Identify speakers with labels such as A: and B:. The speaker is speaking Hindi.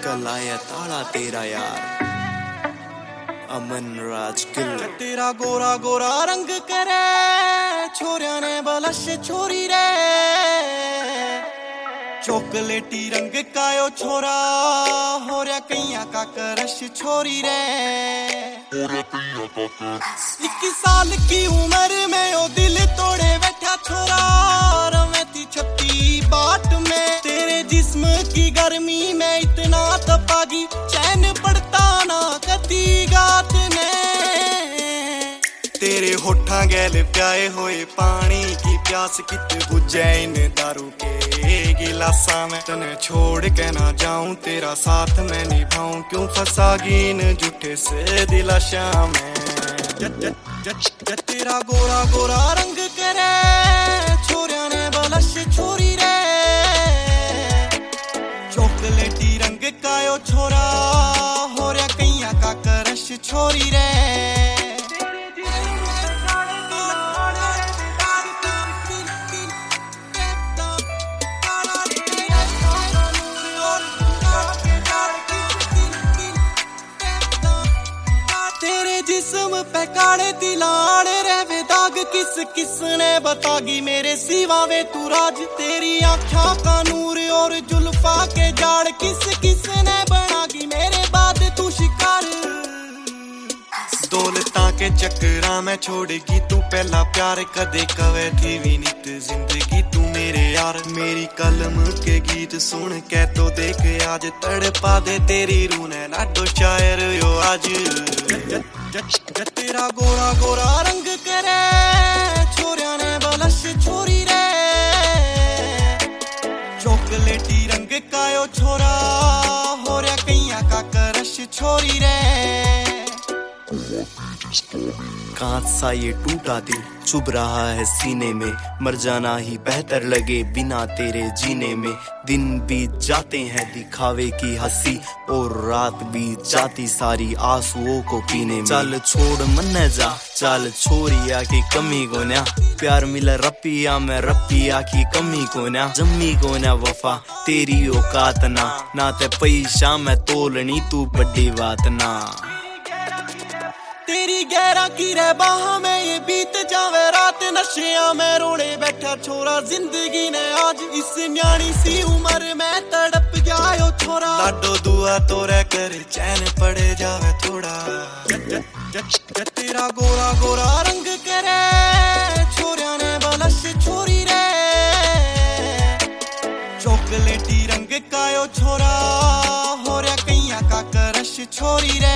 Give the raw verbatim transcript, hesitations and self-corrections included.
A: कल आया ताड़ा तेरा यार अमन राज गिल।
B: तेरा गोरा गोरा रंग करे छोरिया ने बलश छोरी रे, चॉकलेटी रंग का यो छोरा हो रहा कैया का करश छोरी रे। इक्कीस साल की उम्र में यो दिल तोड़े बैठा छोरा, रमेती छत्ती बाट में तेरे जिस्म की गर्मी में इतना तपागी चैन पड़ता ना कती गात ने। तेरे होठा गैल प्याए होए पानी की प्यास कित बुझे इन दारू के गिलासा में। तने छोड़ के ना जाऊं तेरा साथ मैं निभाऊं, क्यों फंसागी इन झूठे से दिलाशा में। जट जट जट जट तेरा गोरा गोरा रंग करे छोरिया ने बलश छोरी रे, चॉकलेटी रंग का यो छोरा हो रहा कैया का करश छोरी रे। जिस्म पे काले दिलान रे दाग किस किस ने बतागी मेरे सिवा वे तू राज। तेरी आँखों का नूर और जुल्फा के जाड़ किस किस ने बनागी मेरे बाद तू शिकार। दौलता के चक्करा में छोड़ेगी तू पहला प्यार, कदे कवे थी भी नित जिंदगी तू मेरे यार। मेरी कलम के गीत सुन के तो देख आज तड़पा दे तेरी रूह ने लाडो शायर यो आज। जट जट तेरा गोरा गोरा रंग करे छोरिया ने बलश छोरी रे, चॉकलेटी रंग का यो छोरा हो रहा कैया का करश छोरी रे।
A: कांच सा ये टूटा दिल चुभ रहा है सीने में, मर जाना ही बेहतर लगे बिना तेरे जीने में। दिन बीत जाते हैं दिखावे की हंसी और रात बीत जाती सारी आंसुओं को पीने में। चल छोड़ मन जा चल छोरिया की कमी को न्या, प्यार मिला रपिया में रपिया की कमी को न्या। जम्मी को न्या वफा तेरी औकात ना, ना ते पैसा में तोलनी तू बड़ी बात ना।
B: तेरी गहरा की रे बाह में ये बीत जावे रात, नशिया में रोने बैठा छोरा जिंदगी ने आज इस न्याणी सी उम्र में तड़प गया यो छोरा। लाडो दुआ तो रे कर चैन पड़े जावे थोड़ा। जट जट जट तेरा गोरा गोरा रंग करे छोरिया ने बलश छोरी रे, चॉकलेटी रंग का यो छोरा हो रहा कैया का करश छोरी रे।